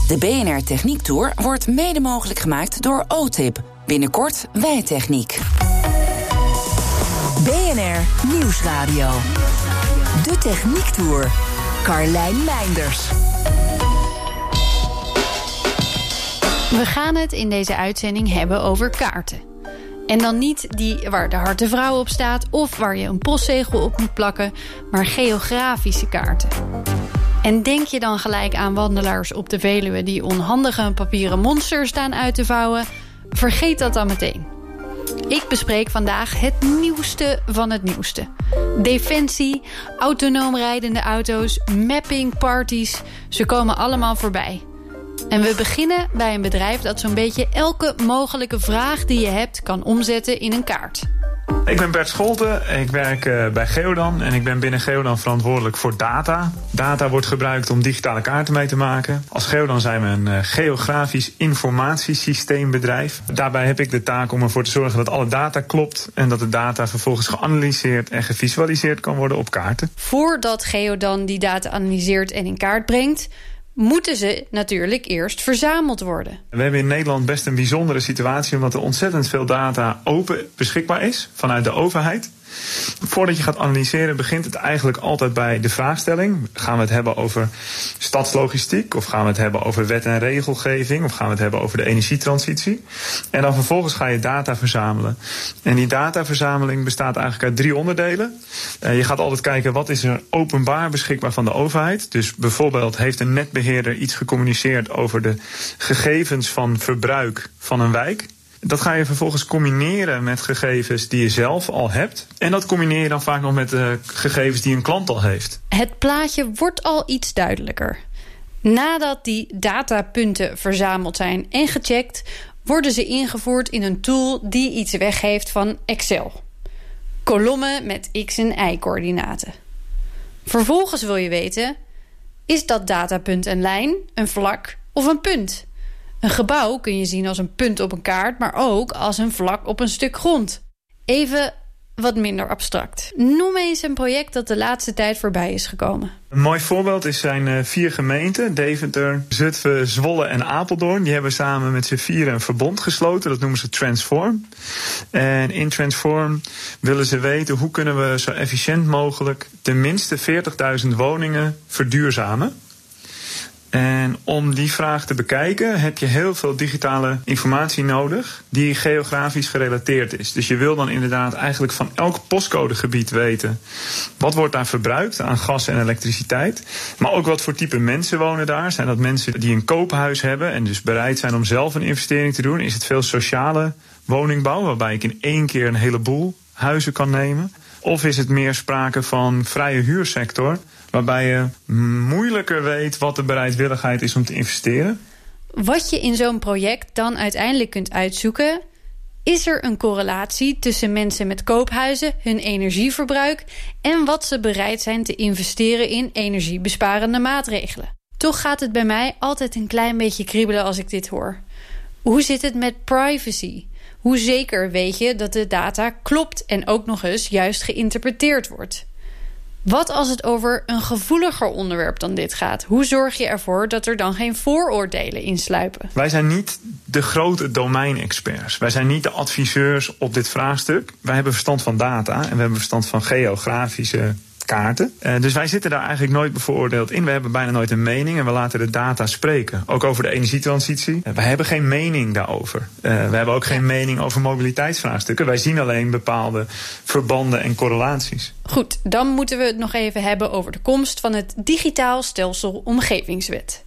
De BNR Techniek Tour wordt mede mogelijk gemaakt door OTIP. Binnenkort Wijtechniek. BNR Nieuwsradio. De Techniek Tour. Carlijn Meinders. We gaan het in deze uitzending hebben over kaarten. En dan niet die waar de harte vrouw op staat of waar je een postzegel op moet plakken, maar geografische kaarten. En denk je dan gelijk aan wandelaars op de Veluwe die onhandige papieren monsters staan uit te vouwen? Vergeet dat dan meteen. Ik bespreek vandaag het nieuwste van het nieuwste. Defensie, autonoom rijdende auto's, mapping parties, ze komen allemaal voorbij. En we beginnen bij een bedrijf dat zo'n beetje elke mogelijke vraag die je hebt kan omzetten in een kaart. Ik ben Bert Scholten, ik werk bij Geodan en ik ben binnen Geodan verantwoordelijk voor data. Data wordt gebruikt om digitale kaarten mee te maken. Als Geodan zijn we een geografisch informatiesysteembedrijf. Daarbij heb ik de taak om ervoor te zorgen dat alle data klopt en dat de data vervolgens geanalyseerd en gevisualiseerd kan worden op kaarten. Voordat Geodan die data analyseert en in kaart brengt, moeten ze natuurlijk eerst verzameld worden. We hebben in Nederland best een bijzondere situatie, omdat er ontzettend veel data open beschikbaar is vanuit de overheid. Voordat je gaat analyseren begint het eigenlijk altijd bij de vraagstelling. Gaan we het hebben over stadslogistiek? Of gaan we het hebben over wet en regelgeving? Of gaan we het hebben over de energietransitie? En dan vervolgens ga je data verzamelen. En die dataverzameling bestaat eigenlijk uit 3 onderdelen. Je gaat altijd kijken wat is er openbaar beschikbaar van de overheid. Dus bijvoorbeeld heeft een netbeheerder iets gecommuniceerd over de gegevens van verbruik van een wijk. Dat ga je vervolgens combineren met gegevens die je zelf al hebt. En dat combineer je dan vaak nog met de gegevens die een klant al heeft. Het plaatje wordt al iets duidelijker. Nadat die datapunten verzameld zijn en gecheckt, worden ze ingevoerd in een tool die iets weggeeft van Excel. Kolommen met x- en y-coördinaten. Vervolgens wil je weten, is dat datapunt een lijn, een vlak of een punt? Een gebouw kun je zien als een punt op een kaart, maar ook als een vlak op een stuk grond. Even wat minder abstract. Noem eens een project dat de laatste tijd voorbij is gekomen. Een mooi voorbeeld zijn 4 gemeenten. Deventer, Zutphen, Zwolle en Apeldoorn. Die hebben samen met z'n 4 een verbond gesloten. Dat noemen ze Transform. En in Transform willen ze weten hoe kunnen we zo efficiënt mogelijk tenminste 40.000 woningen verduurzamen. En om die vraag te bekijken heb je heel veel digitale informatie nodig die geografisch gerelateerd is. Dus je wil dan inderdaad eigenlijk van elk postcodegebied weten wat wordt daar verbruikt aan gas en elektriciteit. Maar ook wat voor type mensen wonen daar. Zijn dat mensen die een koophuis hebben en dus bereid zijn om zelf een investering te doen? Is het veel sociale woningbouw waarbij ik in 1 keer een heleboel huizen kan nemen? Of is het meer sprake van vrije huursector, waarbij je moeilijker weet wat de bereidwilligheid is om te investeren? Wat je in zo'n project dan uiteindelijk kunt uitzoeken, is er een correlatie tussen mensen met koophuizen, hun energieverbruik en wat ze bereid zijn te investeren in energiebesparende maatregelen. Toch gaat het bij mij altijd een klein beetje kriebelen als ik dit hoor. Hoe zit het met privacy? Hoe zeker weet je dat de data klopt en ook nog eens juist geïnterpreteerd wordt? Wat als het over een gevoeliger onderwerp dan dit gaat? Hoe zorg je ervoor dat er dan geen vooroordelen insluipen? Wij zijn niet de grote domeinexperts. Wij zijn niet de adviseurs op dit vraagstuk. Wij hebben verstand van data en we hebben verstand van geografische kaarten. Dus wij zitten daar eigenlijk nooit bevooroordeeld in. We hebben bijna nooit een mening en we laten de data spreken. Ook over de energietransitie. Wij hebben geen mening daarover. We hebben ook geen mening over mobiliteitsvraagstukken. Wij zien alleen bepaalde verbanden en correlaties. Goed, dan moeten we het nog even hebben over de komst van het Digitaal Stelsel Omgevingswet.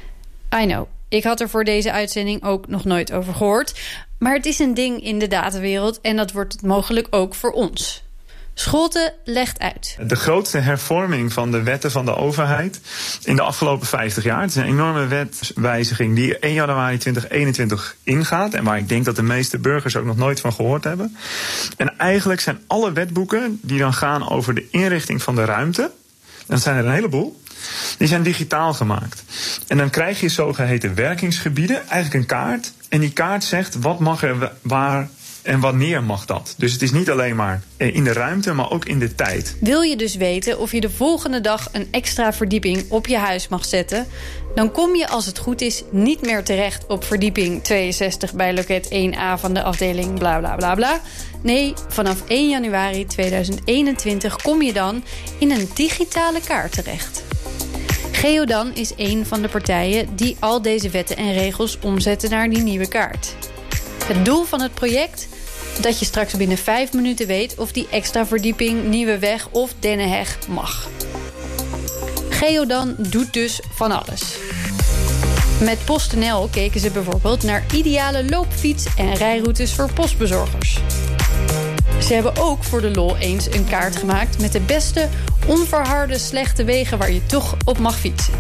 I know, ik had er voor deze uitzending ook nog nooit over gehoord. Maar het is een ding in de datawereld en dat wordt het mogelijk ook voor ons. Scholten legt uit. De grootste hervorming van de wetten van de overheid in de afgelopen 50 jaar. Het is een enorme wetwijziging die 1 januari 2021 ingaat. En waar ik denk dat de meeste burgers ook nog nooit van gehoord hebben. En eigenlijk zijn alle wetboeken die dan gaan over de inrichting van de ruimte. En dat zijn er een heleboel. Die zijn digitaal gemaakt. En dan krijg je zogeheten werkingsgebieden, eigenlijk een kaart. En die kaart zegt wat mag er waar En wanneer mag dat? Dus het is niet alleen maar in de ruimte, maar ook in de tijd. Wil je dus weten of je de volgende dag een extra verdieping op je huis mag zetten, dan kom je, als het goed is, niet meer terecht op verdieping 62 bij loket 1A van de afdeling bla bla bla bla. Nee, vanaf 1 januari 2021 kom je dan in een digitale kaart terecht. Geodan is een van de partijen die al deze wetten en regels omzetten naar die nieuwe kaart. Het doel van het project? Dat je straks binnen 5 minuten weet of die extra verdieping, nieuwe weg of dennenheg mag. Geodan doet dus van alles. Met PostNL keken ze bijvoorbeeld naar ideale loopfiets- en rijroutes voor postbezorgers. Ze hebben ook voor de lol eens een kaart gemaakt met de beste onverharde slechte wegen waar je toch op mag fietsen.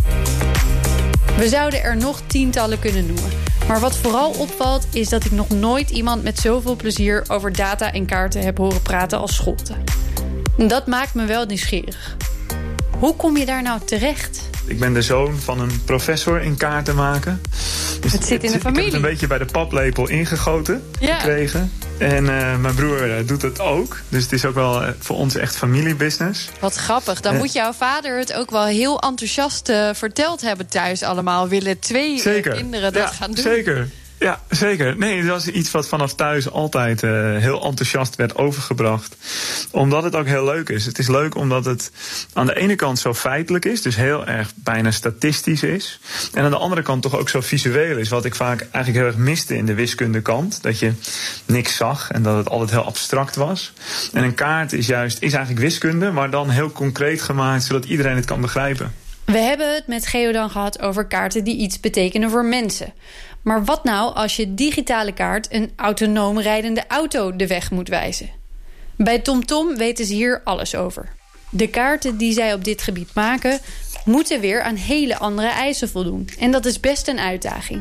We zouden er nog tientallen kunnen noemen. Maar wat vooral opvalt is dat ik nog nooit iemand met zoveel plezier over data en kaarten heb horen praten als Scholten. Dat maakt me wel nieuwsgierig. Hoe kom je daar nou terecht? Ik ben de zoon van een professor in kaarten maken. Dus het zit in de familie. Ik heb het een beetje bij de paplepel ingegoten gekregen. En mijn broer doet het ook. Dus het is ook wel voor ons echt familiebusiness. Wat grappig. Dan moet jouw vader het ook wel heel enthousiast verteld hebben thuis allemaal. Willen 2 kinderen dat gaan doen? Zeker. Ja, zeker. Nee, dat was iets wat vanaf thuis altijd heel enthousiast werd overgebracht. Omdat het ook heel leuk is. Het is leuk omdat het aan de ene kant zo feitelijk is. Dus heel erg bijna statistisch is. En aan de andere kant toch ook zo visueel is. Wat ik vaak eigenlijk heel erg miste in de wiskundekant. Dat je niks zag en dat het altijd heel abstract was. En een kaart is eigenlijk wiskunde, maar dan heel concreet gemaakt, zodat iedereen het kan begrijpen. We hebben het met Geodan gehad over kaarten die iets betekenen voor mensen. Maar wat nou als je digitale kaart een autonoom rijdende auto de weg moet wijzen? Bij TomTom weten ze hier alles over. De kaarten die zij op dit gebied maken moeten weer aan hele andere eisen voldoen. En dat is best een uitdaging.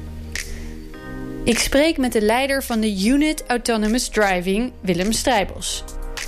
Ik spreek met de leider van de Unit Autonomous Driving, Willem Strijbos.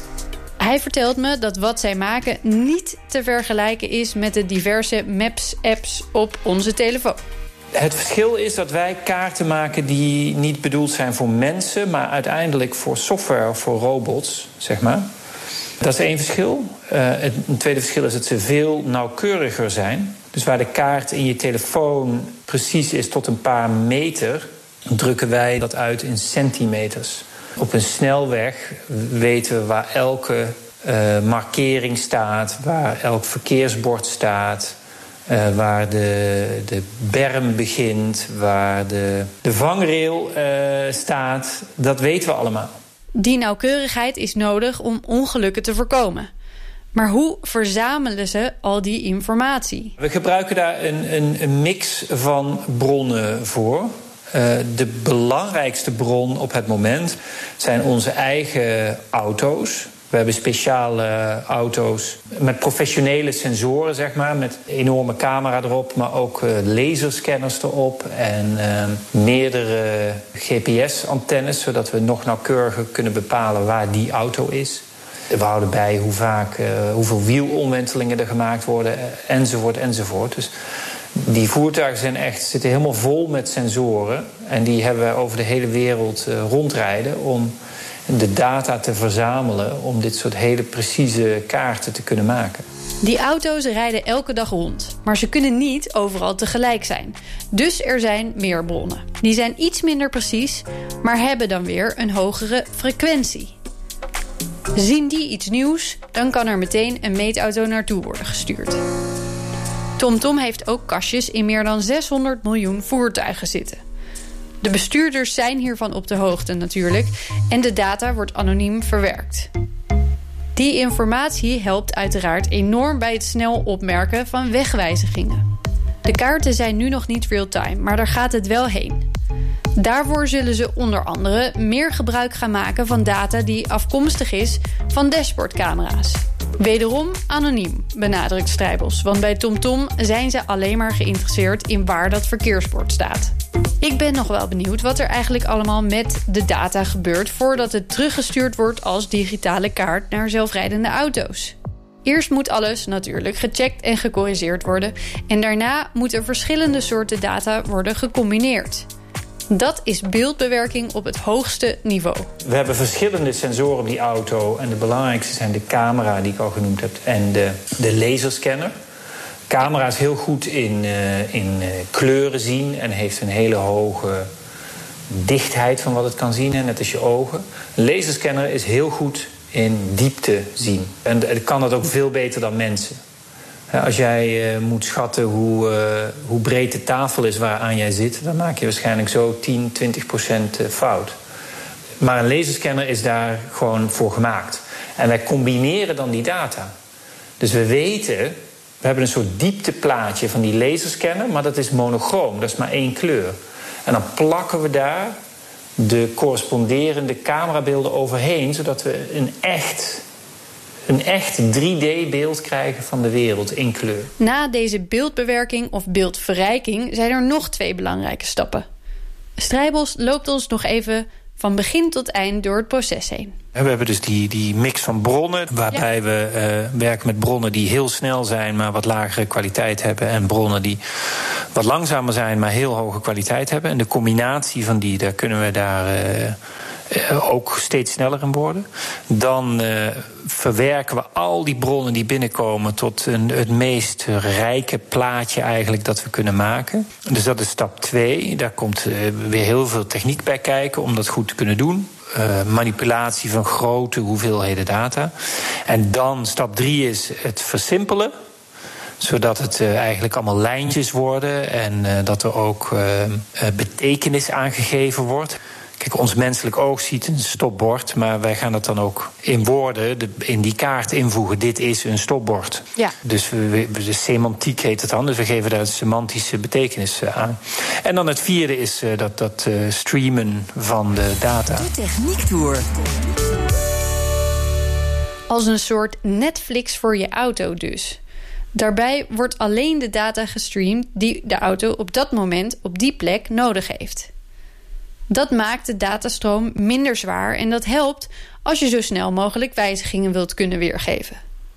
Hij vertelt me dat wat zij maken niet te vergelijken is met de diverse Maps-apps op onze telefoon. Het verschil is dat wij kaarten maken die niet bedoeld zijn voor mensen, maar uiteindelijk voor software of voor robots, zeg maar. Dat is één verschil. Een tweede verschil is dat ze veel nauwkeuriger zijn. Dus waar de kaart in je telefoon precies is tot een paar meter, drukken wij dat uit in centimeters. Op een snelweg weten we waar elke markering staat, waar elk verkeersbord staat, waar de berm begint, waar de vangrail staat. Dat weten we allemaal. Die nauwkeurigheid is nodig om ongelukken te voorkomen. Maar hoe verzamelen ze al die informatie? We gebruiken daar een mix van bronnen voor. De belangrijkste bron op het moment zijn onze eigen auto's. We hebben speciale auto's met professionele sensoren, zeg maar, met enorme camera erop, maar ook laserscanners erop en meerdere GPS-antennes, zodat we nog nauwkeuriger kunnen bepalen waar die auto is. We houden bij hoe vaak, hoeveel wielomwentelingen er gemaakt worden, enzovoort. Dus die voertuigen zitten helemaal vol met sensoren. En die hebben we over de hele wereld rondrijden om de data te verzamelen, om dit soort hele precieze kaarten te kunnen maken. Die auto's rijden elke dag rond, maar ze kunnen niet overal tegelijk zijn. Dus er zijn meer bronnen. Die zijn iets minder precies, maar hebben dan weer een hogere frequentie. Zien die iets nieuws, dan kan er meteen een meetauto naartoe worden gestuurd. TomTom heeft ook kastjes in meer dan 600 miljoen voertuigen zitten. De bestuurders zijn hiervan op de hoogte natuurlijk en de data wordt anoniem verwerkt. Die informatie helpt uiteraard enorm bij het snel opmerken van wegwijzigingen. De kaarten zijn nu nog niet real-time, maar daar gaat het wel heen. Daarvoor zullen ze onder andere meer gebruik gaan maken van data die afkomstig is van dashboardcamera's. Wederom anoniem, benadrukt Strijbos, want bij TomTom zijn ze alleen maar geïnteresseerd in waar dat verkeersbord staat. Ik ben nog wel benieuwd wat er eigenlijk allemaal met de data gebeurt voordat het teruggestuurd wordt als digitale kaart naar zelfrijdende auto's. Eerst moet alles natuurlijk gecheckt en gecorrigeerd worden en daarna moeten verschillende soorten data worden gecombineerd. Dat is beeldbewerking op het hoogste niveau. We hebben verschillende sensoren op die auto. En de belangrijkste zijn de camera, die ik al genoemd heb, en de laserscanner. De camera is heel goed in kleuren zien en heeft een hele hoge dichtheid van wat het kan zien, net als je ogen. Een laserscanner is heel goed in diepte zien. En kan dat ook veel beter dan mensen. Als jij moet schatten hoe breed de tafel is waaraan jij zit, dan maak je waarschijnlijk zo 10-20% fout. Maar een laserscanner is daar gewoon voor gemaakt. En wij combineren dan die data. Dus we weten, we hebben een soort diepteplaatje van die laserscanner, maar dat is monochroom, dat is maar 1 kleur. En dan plakken we daar de corresponderende camerabeelden overheen, zodat we een echt 3D-beeld krijgen van de wereld in kleur. Na deze beeldbewerking of beeldverrijking zijn er nog 2 belangrijke stappen. Strijbos loopt ons nog even van begin tot eind door het proces heen. We hebben dus die mix van bronnen, waarbij we werken met bronnen die heel snel zijn, maar wat lagere kwaliteit hebben, en bronnen die wat langzamer zijn, maar heel hoge kwaliteit hebben. En de combinatie van daar kunnen we ook steeds sneller in worden. Dan verwerken we al die bronnen die binnenkomen tot het meest rijke plaatje eigenlijk dat we kunnen maken. Dus dat is stap 2. Daar komt weer heel veel techniek bij kijken om dat goed te kunnen doen. Manipulatie van grote hoeveelheden data. En dan stap 3 is het versimpelen, zodat het eigenlijk allemaal lijntjes worden en dat er ook betekenis aangegeven wordt. Kijk, ons menselijk oog ziet een stopbord, maar wij gaan dat dan ook in woorden in die kaart invoegen. Dit is een stopbord. Ja. Dus de semantiek heet het dan, dus we geven daar een semantische betekenis aan. En dan het 4e is dat streamen van de data. De Techniektour. Als een soort Netflix voor je auto dus. Daarbij wordt alleen de data gestreamd die de auto op dat moment op die plek nodig heeft. Dat maakt de datastroom minder zwaar en dat helpt als je zo snel mogelijk wijzigingen wilt kunnen weergeven.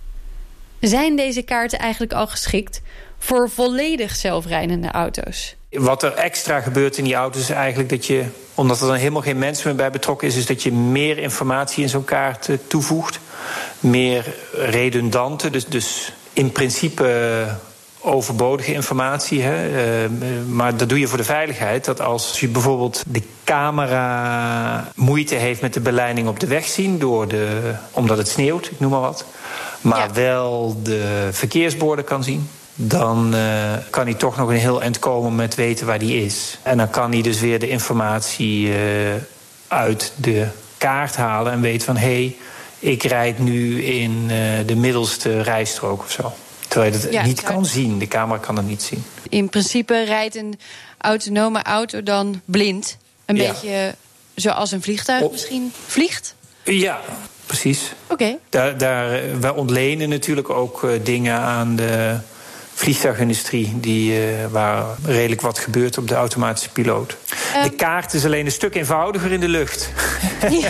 Zijn deze kaarten eigenlijk al geschikt voor volledig zelfrijdende auto's? Wat er extra gebeurt in die auto's is eigenlijk dat je, omdat er dan helemaal geen mens meer bij betrokken is dat je meer informatie in zo'n kaart toevoegt. Meer redundante, dus in principe overbodige informatie. Maar dat doe je voor de veiligheid. Dat als je bijvoorbeeld de camera moeite heeft met de beleiding op de weg zien, omdat het sneeuwt, ik noem maar wat, maar wel de verkeersborden kan zien, dan kan hij toch nog een heel eind komen met weten waar die is. En dan kan hij dus weer de informatie uit de kaart halen en weet van ik rijd nu in de middelste rijstrook of zo. Terwijl je het niet kan zien. De camera kan het niet zien. In principe rijdt een autonome auto dan blind. Een beetje zoals een vliegtuig misschien vliegt? Ja, precies. Oké. Wij ontlenen natuurlijk ook dingen aan de vliegtuigindustrie waar redelijk wat gebeurt op de automatische piloot. De kaart is alleen een stuk eenvoudiger in de lucht. Ja.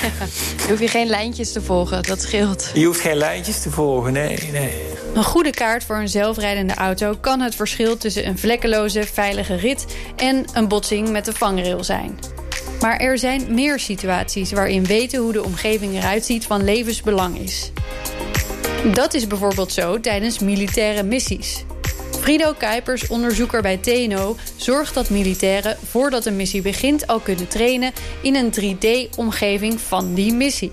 Je hoeft geen lijntjes te volgen, dat scheelt. Je hoeft geen lijntjes te volgen, nee. Een goede kaart voor een zelfrijdende auto kan het verschil tussen een vlekkeloze, veilige rit en een botsing met de vangrail zijn. Maar er zijn meer situaties waarin weten hoe de omgeving eruit ziet van levensbelang is. Dat is bijvoorbeeld zo tijdens militaire missies. Frido Kuipers, onderzoeker bij TNO, zorgt dat militairen voordat een missie begint al kunnen trainen in een 3D-omgeving van die missie.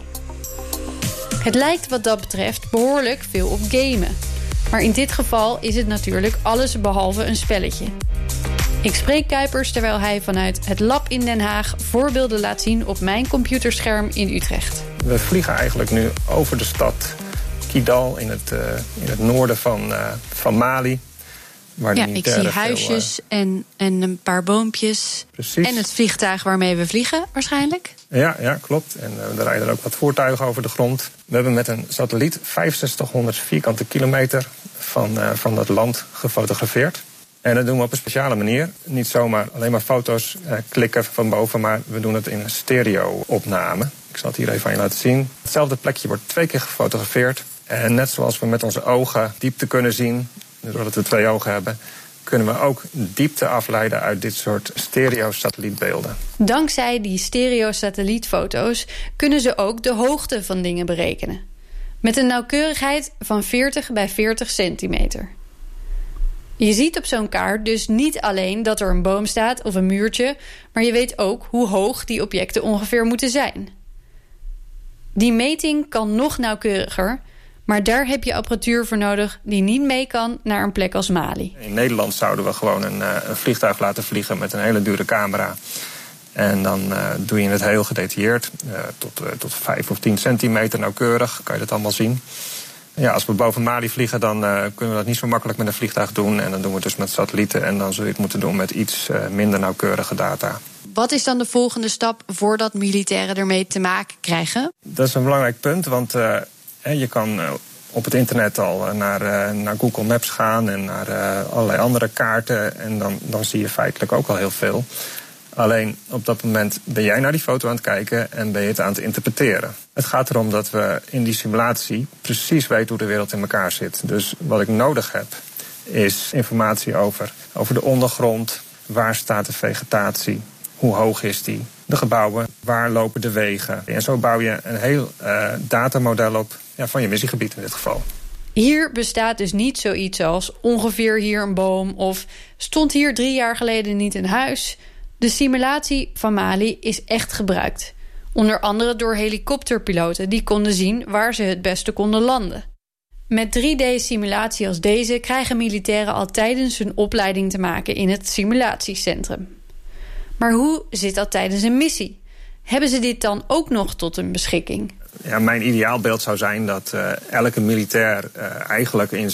Het lijkt wat dat betreft behoorlijk veel op gamen. Maar in dit geval is het natuurlijk alles behalve een spelletje. Ik spreek Kuipers terwijl hij vanuit het lab in Den Haag voorbeelden laat zien op mijn computerscherm in Utrecht. We vliegen eigenlijk nu over de stad Kidal in het noorden van Mali. Ik zie huisjes en een paar boompjes. Precies. En het vliegtuig waarmee we vliegen waarschijnlijk. Ja, klopt. En er rijden ook wat voertuigen over de grond. We hebben met een satelliet 6500 vierkante kilometer van dat land gefotografeerd. En dat doen we op een speciale manier. Niet zomaar alleen maar foto's klikken van boven, maar we doen het in een stereo-opname. Ik zal het hier even aan je laten zien. Hetzelfde plekje wordt 2 keer gefotografeerd. En net zoals we met onze ogen diepte kunnen zien, doordat we 2 ogen hebben, kunnen we ook diepte afleiden uit dit soort stereo-satellietbeelden. Dankzij die stereo-satellietfoto's kunnen ze ook de hoogte van dingen berekenen. Met een nauwkeurigheid van 40 bij 40 centimeter. Je ziet op zo'n kaart dus niet alleen dat er een boom staat of een muurtje, maar je weet ook hoe hoog die objecten ongeveer moeten zijn. Die meting kan nog nauwkeuriger, maar daar heb je apparatuur voor nodig die niet mee kan naar een plek als Mali. In Nederland zouden we gewoon een vliegtuig laten vliegen met een hele dure camera. En dan doe je het heel gedetailleerd, tot 5 of 10 centimeter nauwkeurig, kan je dat allemaal zien. Ja, als we boven Mali vliegen, dan kunnen we dat niet zo makkelijk met een vliegtuig doen. En dan doen we het dus met satellieten en dan zul je het moeten doen met iets minder nauwkeurige data. Wat is dan de volgende stap voordat militairen ermee te maken krijgen? Dat is een belangrijk punt, want je kan op het internet al naar Google Maps gaan en naar allerlei andere kaarten. En dan zie je feitelijk ook al heel veel. Alleen op dat moment ben jij naar die foto aan het kijken en ben je het aan het interpreteren. Het gaat erom dat we in die simulatie precies weten hoe de wereld in elkaar zit. Dus wat ik nodig heb is informatie over de ondergrond. Waar staat de vegetatie? Hoe hoog is die? De gebouwen, waar lopen de wegen? En zo bouw je een heel datamodel op van je missiegebied in dit geval. Hier bestaat dus niet zoiets als ongeveer hier een boom of stond hier 3 jaar geleden niet een huis. De simulatie van Mali is echt gebruikt. Onder andere door helikopterpiloten die konden zien waar ze het beste konden landen. Met 3D-simulatie als deze krijgen militairen al tijdens hun opleiding te maken in het simulatiecentrum. Maar hoe zit dat tijdens een missie? Hebben ze dit dan ook nog tot hun beschikking? Ja, mijn ideaalbeeld zou zijn dat elke militair eigenlijk in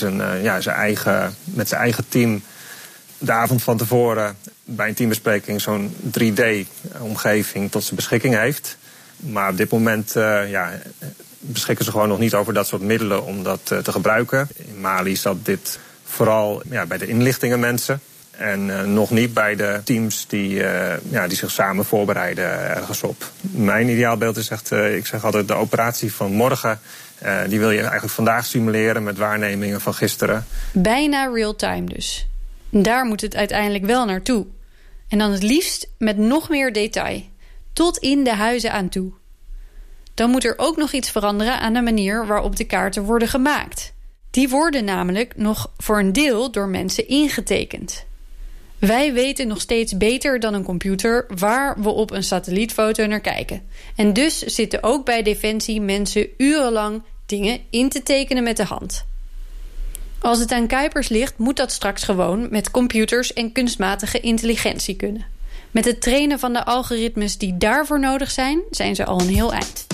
met zijn eigen team de avond van tevoren bij een teambespreking zo'n 3D-omgeving tot zijn beschikking heeft. Maar op dit moment beschikken ze gewoon nog niet over dat soort middelen om dat te gebruiken. In Mali zat dit vooral bij de inlichtingenmensen. En nog niet bij de teams die zich samen voorbereiden ergens op. Mijn ideaalbeeld is echt, ik zeg altijd, de operatie van morgen. Die wil je eigenlijk vandaag simuleren met waarnemingen van gisteren. Bijna real-time dus. Daar moet het uiteindelijk wel naartoe. En dan het liefst met nog meer detail. Tot in de huizen aan toe. Dan moet er ook nog iets veranderen aan de manier waarop de kaarten worden gemaakt. Die worden namelijk nog voor een deel door mensen ingetekend. Wij weten nog steeds beter dan een computer waar we op een satellietfoto naar kijken. En dus zitten ook bij Defensie mensen urenlang dingen in te tekenen met de hand. Als het aan Kuipers ligt, moet dat straks gewoon met computers en kunstmatige intelligentie kunnen. Met het trainen van de algoritmes die daarvoor nodig zijn ze al een heel eind.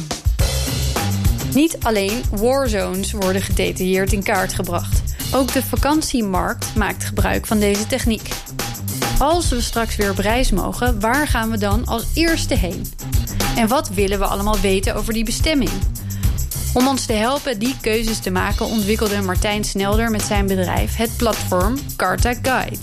Niet alleen warzones worden gedetailleerd in kaart gebracht. Ook de vakantiemarkt maakt gebruik van deze techniek. Als we straks weer op reis mogen, waar gaan we dan als eerste heen? En wat willen we allemaal weten over die bestemming? Om ons te helpen die keuzes te maken ontwikkelde Martijn Snelder met zijn bedrijf het platform Carta Guide.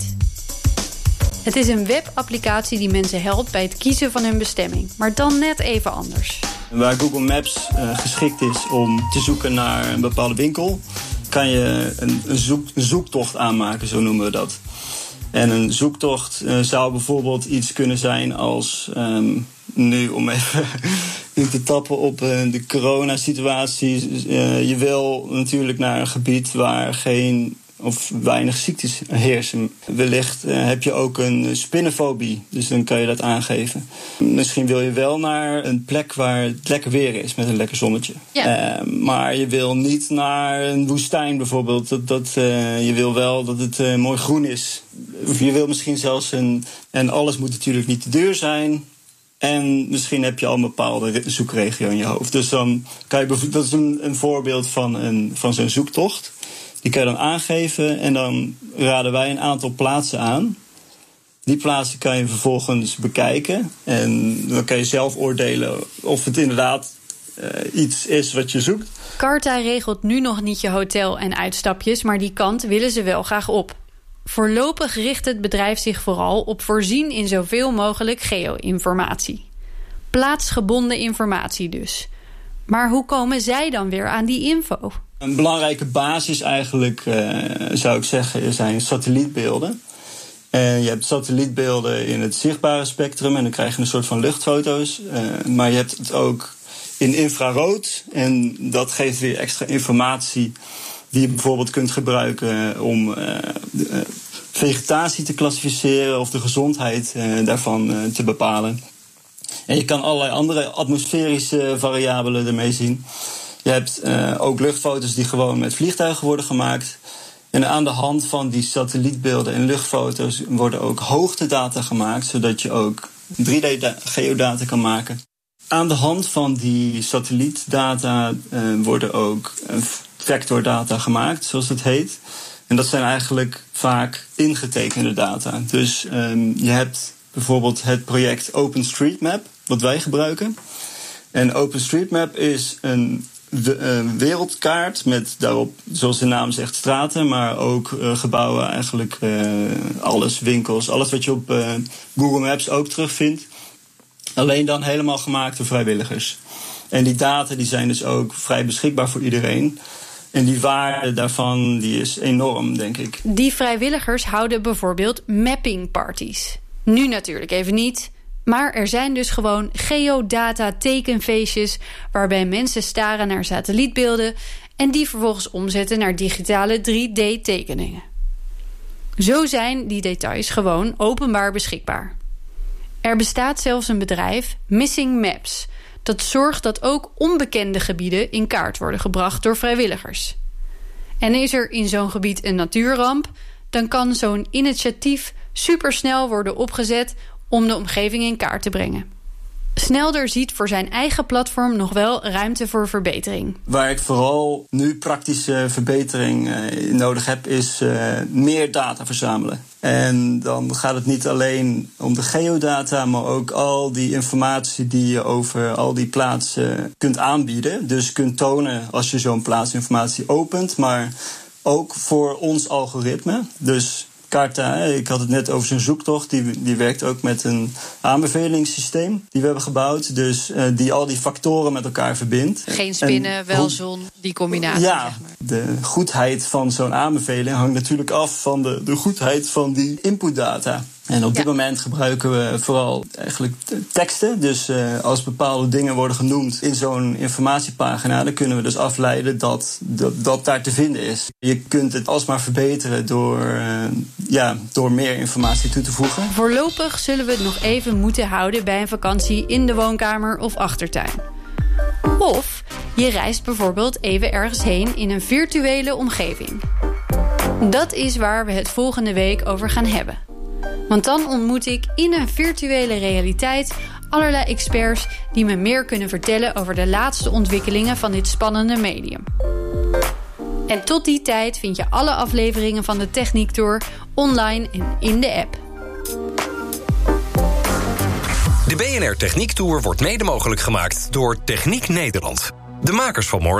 Het is een webapplicatie die mensen helpt bij het kiezen van hun bestemming, maar dan net even anders. Waar Google Maps geschikt is om te zoeken naar een bepaalde winkel, kan je een zoektocht aanmaken, zo noemen we dat. En een zoektocht zou bijvoorbeeld iets kunnen zijn als, nu om even in te tappen op de coronasituatie. Je wil natuurlijk naar een gebied waar geen of weinig ziektes heersen. Wellicht heb je ook een spinnenfobie, dus dan kan je dat aangeven. Misschien wil je wel naar een plek waar het lekker weer is, met een lekker zonnetje. Ja. Maar je wil niet naar een woestijn bijvoorbeeld. Je wil wel dat het mooi groen is. Of je wil misschien zelfs en alles moet natuurlijk niet te duur zijn. En misschien heb je al een bepaalde zoekregio in je hoofd. Dus dan kan je dat is een voorbeeld van zo'n zoektocht. Die kan je dan aangeven en dan raden wij een aantal plaatsen aan. Die plaatsen kan je vervolgens bekijken. En dan kan je zelf oordelen of het inderdaad iets is wat je zoekt. Carta regelt nu nog niet je hotel en uitstapjes, maar die kant willen ze wel graag op. Voorlopig richt het bedrijf zich vooral op voorzien in zoveel mogelijk geo-informatie. Plaatsgebonden informatie dus. Maar hoe komen zij dan weer aan die info? Een belangrijke basis eigenlijk, zou ik zeggen, zijn satellietbeelden. En je hebt satellietbeelden in het zichtbare spectrum en dan krijg je een soort van luchtfoto's. Maar je hebt het ook in infrarood en dat geeft weer extra informatie die je bijvoorbeeld kunt gebruiken om vegetatie te klassificeren of de gezondheid daarvan te bepalen. En je kan allerlei andere atmosferische variabelen ermee zien. Je hebt ook luchtfoto's die gewoon met vliegtuigen worden gemaakt. En aan de hand van die satellietbeelden en luchtfoto's worden ook hoogtedata gemaakt, zodat je ook 3D-geodata kan maken. Aan de hand van die satellietdata worden ook vectordata gemaakt, zoals het heet. En dat zijn eigenlijk vaak ingetekende data. Dus je hebt bijvoorbeeld het project OpenStreetMap, wat wij gebruiken. En OpenStreetMap is een wereldkaart met daarop, zoals de naam zegt, straten, maar ook gebouwen, eigenlijk alles, winkels, alles wat je op Google Maps ook terugvindt. Alleen dan helemaal gemaakt door vrijwilligers. En die data die zijn dus ook vrij beschikbaar voor iedereen. En die waarde daarvan die is enorm, denk ik. Die vrijwilligers houden bijvoorbeeld mappingparties. Nu natuurlijk even niet. Maar er zijn dus gewoon geodata-tekenfeestjes waarbij mensen staren naar satellietbeelden en die vervolgens omzetten naar digitale 3D-tekeningen. Zo zijn die details gewoon openbaar beschikbaar. Er bestaat zelfs een bedrijf, Missing Maps, dat zorgt dat ook onbekende gebieden in kaart worden gebracht door vrijwilligers. En is er in zo'n gebied een natuurramp, dan kan zo'n initiatief supersnel worden opgezet om de omgeving in kaart te brengen. Snelder ziet voor zijn eigen platform nog wel ruimte voor verbetering. Waar ik vooral nu praktische verbetering nodig heb, is meer data verzamelen. En dan gaat het niet alleen om de geodata, maar ook al die informatie die je over al die plaatsen kunt aanbieden. Dus kunt tonen als je zo'n plaatsinformatie opent, maar ook voor ons algoritme. Dus Carta, ik had het net over zo'n zoektocht. Die werkt ook met een aanbevelingssysteem die we hebben gebouwd. Dus die al die factoren met elkaar verbindt. Geen spinnen, wel zon, die combinatie. Ja, zeg maar. De goedheid van zo'n aanbeveling hangt natuurlijk af van de goedheid van die inputdata. En op dit moment gebruiken we vooral eigenlijk teksten. Dus als bepaalde dingen worden genoemd in zo'n informatiepagina, dan kunnen we dus afleiden dat daar te vinden is. Je kunt het alsmaar verbeteren door meer informatie toe te voegen. Voorlopig zullen we het nog even moeten houden bij een vakantie in de woonkamer of achtertuin. Of je reist bijvoorbeeld even ergens heen in een virtuele omgeving. Dat is waar we het volgende week over gaan hebben. Want dan ontmoet ik in een virtuele realiteit allerlei experts die me meer kunnen vertellen over de laatste ontwikkelingen van dit spannende medium. En tot die tijd vind je alle afleveringen van de Techniek Tour online en in de app. De BNR Techniek Tour wordt mede mogelijk gemaakt door Techniek Nederland. De makers van morgen